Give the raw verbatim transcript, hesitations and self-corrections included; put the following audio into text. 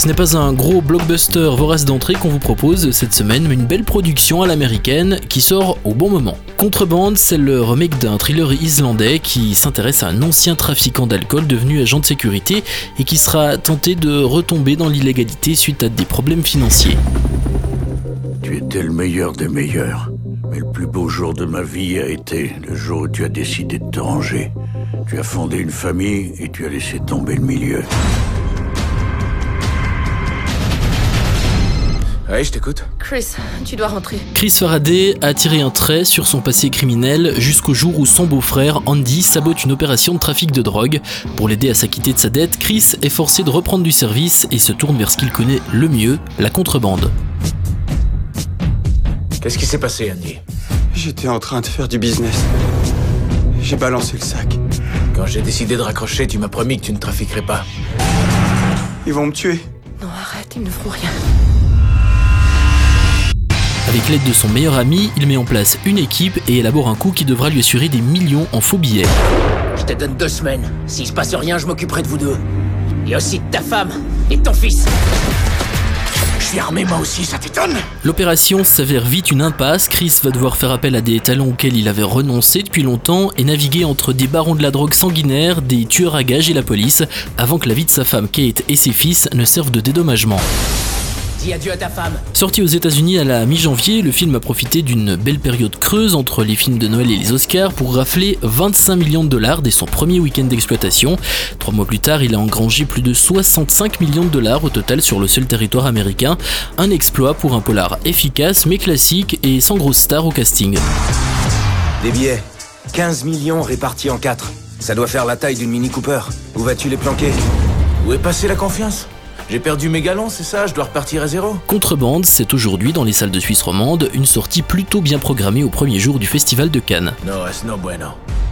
Ce n'est pas un gros blockbuster vorace d'entrée qu'on vous propose cette semaine, mais une belle production à l'américaine qui sort au bon moment. Contrebande, c'est le remake d'un thriller islandais qui s'intéresse à un ancien trafiquant d'alcool devenu agent de sécurité et qui sera tenté de retomber dans l'illégalité suite à des problèmes financiers. Tu étais le meilleur des meilleurs, mais le plus beau jour de ma vie a été le jour où tu as décidé de te ranger. Tu as fondé une famille et tu as laissé tomber le milieu. Ouais, je t'écoute. Chris, tu dois rentrer. Chris Faraday a tiré un trait sur son passé criminel jusqu'au jour où son beau-frère, Andy, sabote une opération de trafic de drogue. Pour l'aider à s'acquitter de sa dette, Chris est forcé de reprendre du service et se tourne vers ce qu'il connaît le mieux, la contrebande. Qu'est-ce qui s'est passé, Andy? J'étais en train de faire du business. J'ai balancé le sac. Quand j'ai décidé de raccrocher, tu m'as promis que tu ne trafiquerais pas. Ils vont me tuer. Non, arrête, ils ne feront rien. Avec l'aide de son meilleur ami, il met en place une équipe et élabore un coup qui devra lui assurer des millions en faux billets. Je te donne deux semaines. S'il se passe rien, je m'occuperai de vous deux. Et aussi de ta femme et de ton fils. Je suis armé moi aussi, ça t'étonne? L'opération s'avère vite une impasse. Chris va devoir faire appel à des talents auxquels il avait renoncé depuis longtemps et naviguer entre des barons de la drogue sanguinaires, des tueurs à gages et la police, avant que la vie de sa femme Kate et ses fils ne servent de dédommagement. Dis adieu à ta femme. Sorti aux États-Unis à la mi-janvier, le film a profité d'une belle période creuse entre les films de Noël et les Oscars pour rafler vingt-cinq millions de dollars dès son premier week-end d'exploitation. Trois mois plus tard, il a engrangé plus de soixante-cinq millions de dollars au total sur le seul territoire américain. Un exploit pour un polar efficace mais classique et sans grosse star au casting. Des billets, quinze millions répartis en quatre. Ça doit faire la taille d'une Mini Cooper. Où vas-tu les planquer? Où est passée la confiance? J'ai perdu mes galons, c'est ça? Je dois repartir à zéro? Contrebande, c'est aujourd'hui dans les salles de Suisse romande une sortie plutôt bien programmée au premier jour du Festival de Cannes. No, es no bueno.